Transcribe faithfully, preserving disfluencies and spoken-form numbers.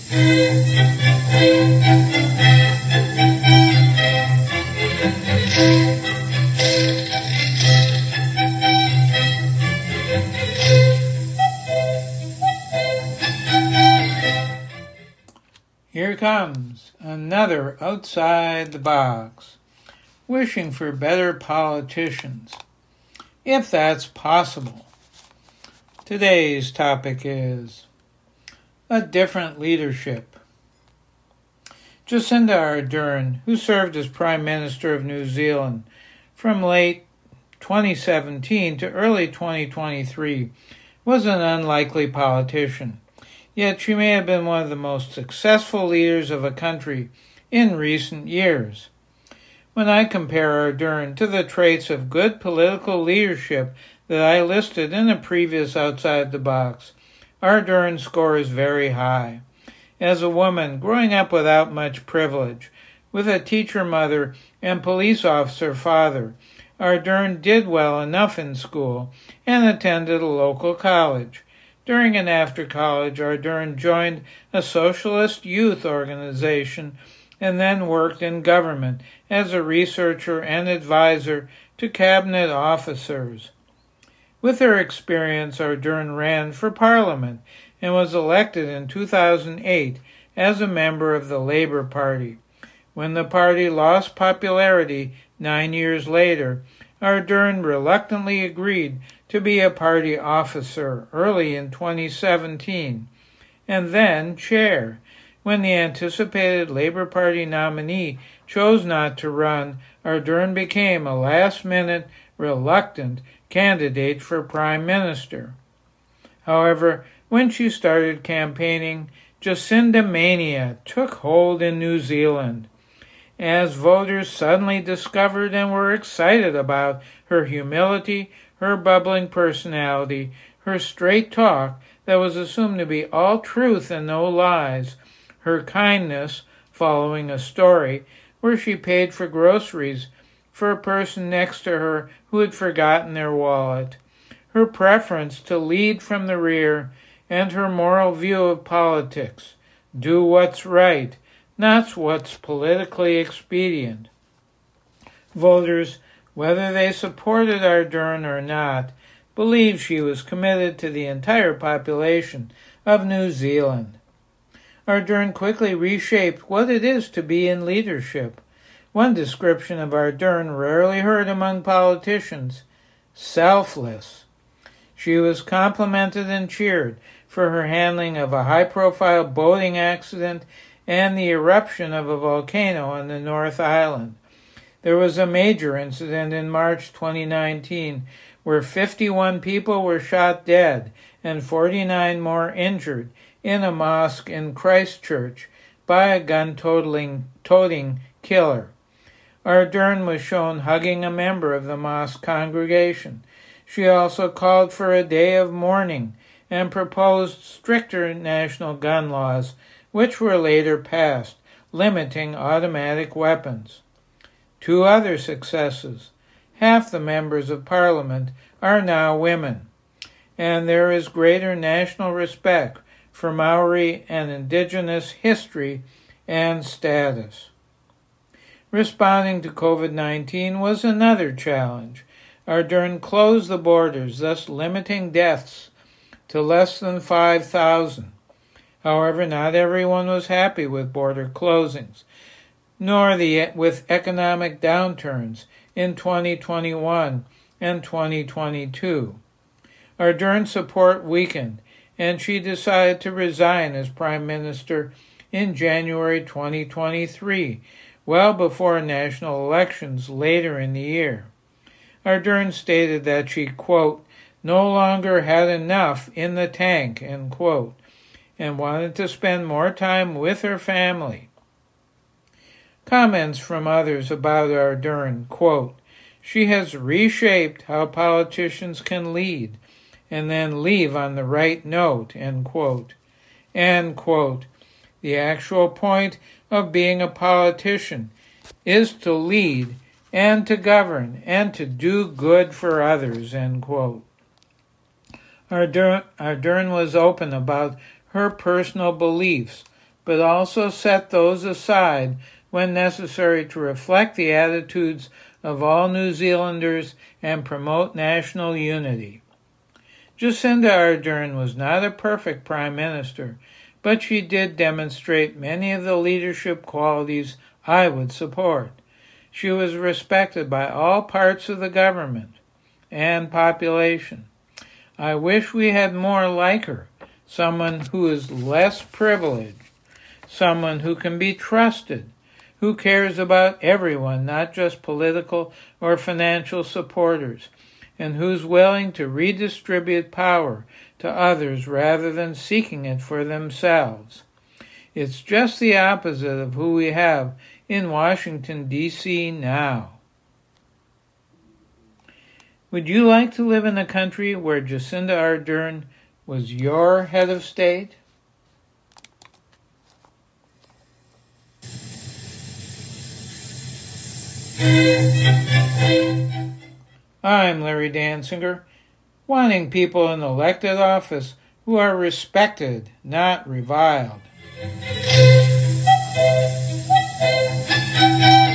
Here comes another outside the box, wishing for better politicians, if that's possible. Today's topic is a different leadership. Jacinda Ardern, who served as Prime Minister of New Zealand from late twenty seventeen to early twenty twenty-three, was an unlikely politician. Yet she may have been one of the most successful leaders of a country in recent years. When I compare Ardern to the traits of good political leadership that I listed in a previous Outside the Box, Ardern scores very high. As a woman growing up without much privilege, with a teacher mother and police officer father, Ardern did well enough in school and attended a local college. During and after college, Ardern joined a socialist youth organization and then worked in government as a researcher and advisor to cabinet officers. With her experience, Ardern ran for Parliament and was elected in two thousand eight as a member of the Labour Party. When the party lost popularity nine years later, Ardern reluctantly agreed to be a party officer early in twenty seventeen, and then chair. When the anticipated Labour Party nominee chose not to run, Ardern became a last-minute, reluctant candidate for Prime Minister. However, when she started campaigning, Jacinda mania took hold in New Zealand, as voters suddenly discovered and were excited about her humility, her bubbling personality, her straight talk that was assumed to be all truth and no lies, her kindness following a story where she paid for groceries for a person next to her who had forgotten their wallet, her preference to lead from the rear, and her moral view of politics. Do what's right, not what's politically expedient. Voters, whether they supported Ardern or not, believed she was committed to the entire population of New Zealand. Ardern quickly reshaped what it is to be in leadership. One description of Ardern rarely heard among politicians: selfless. She was complimented and cheered for her handling of a high-profile boating accident and the eruption of a volcano on the North Island. There was a major incident in March twenty nineteen where fifty-one people were shot dead and forty-nine more injured in a mosque in Christchurch by a gun-toting killer. Ardern was shown hugging a member of the mosque congregation. She also called for a day of mourning and proposed stricter national gun laws, which were later passed, limiting automatic weapons. Two other successes. Half the members of Parliament are now women, and there is greater national respect for Maori and Indigenous history and status. Responding to covid nineteen was another challenge. Ardern closed the borders, thus limiting deaths to less than five thousand. However, not everyone was happy with border closings, nor the with economic downturns in twenty twenty-one and twenty twenty-two. Ardern's support weakened, and she decided to resign as Prime Minister in January twenty twenty-three, well before national elections later in the year. Ardern stated that she, quote, no longer had enough in the tank, end quote, and wanted to spend more time with her family. Comments from others about Ardern, quote, she has reshaped how politicians can lead and then leave on the right note, end quote. And, quote, the actual point of being a politician is to lead and to govern and to do good for others, end quote. Ardern, Ardern was open about her personal beliefs, but also set those aside when necessary to reflect the attitudes of all New Zealanders and promote national unity. Jacinda Ardern was not a perfect prime minister, but she did demonstrate many of the leadership qualities I would support. She was respected by all parts of the government and population. I wish we had more like her, someone who is less privileged, someone who can be trusted, who cares about everyone, not just political or financial supporters, and who's willing to redistribute power to others rather than seeking it for themselves. It's just the opposite of who we have in Washington, D C now. Would you like to live in a country where Jacinda Ardern was your head of state? I'm Larry Dansinger, wanting people in elected office who are respected, not reviled.